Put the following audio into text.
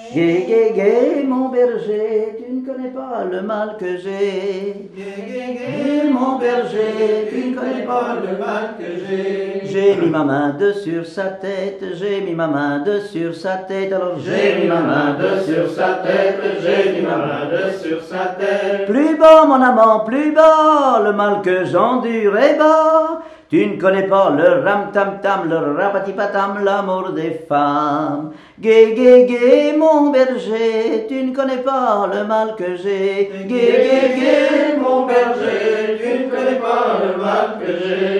Gai, gai, gai, mon berger, tu ne connais pas le mal que j'ai. Gai, gai, gai, mon berger, tu ne connais pas le mal que j'ai. J'ai mis ma main sur sa tête, j'ai mis ma main sur sa tête, alors J'ai mis ma main sur sa tête, j'ai mis ma main sur sa tête. Plus bas mon amant, plus bas, le mal que j'endure est bas. Tu ne connais pas le ram-tam-tam, le rapatipatam, l'amour des femmes. Gai, gai, gai, mon berger, tu ne connais pas le mal que j'ai. Gai, gai, gai, mon berger, tu ne connais pas le mal que j'ai.